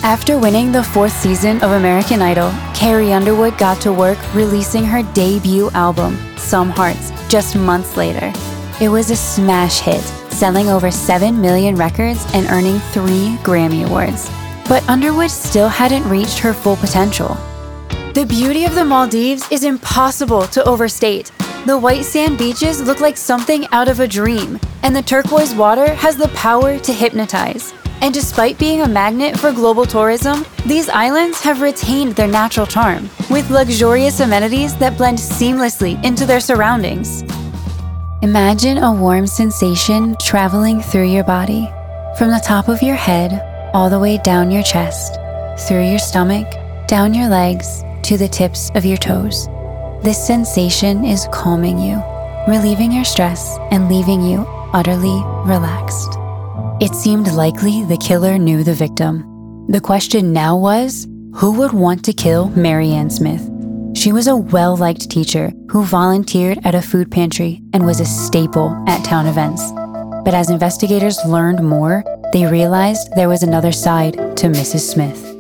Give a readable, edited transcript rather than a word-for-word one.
After winning the 4th season of American Idol, Carrie Underwood got to work releasing her debut album, Some Hearts, just months later. It was a smash hit, selling over 7 million records and earning 3 Grammy Awards. But Underwood still hadn't reached her full potential. The beauty of the Maldives is impossible to overstate. The white sand beaches look like something out of a dream, and the turquoise water has the power to hypnotize. And despite being a magnet for global tourism, these islands have retained their natural charm, with luxurious amenities that blend seamlessly into their surroundings. Imagine a warm sensation traveling through your body, from the top of your head all the way down your chest, through your stomach, down your legs, to the tips of your toes. This sensation is calming you, relieving your stress, and leaving you utterly relaxed. It seemed likely the killer knew the victim. The question now was, who would want to kill Marianne Smith? She was a well-liked teacher who volunteered at a food pantry and was a staple at town events. But as investigators learned more, they realized there was another side to Mrs. Smith.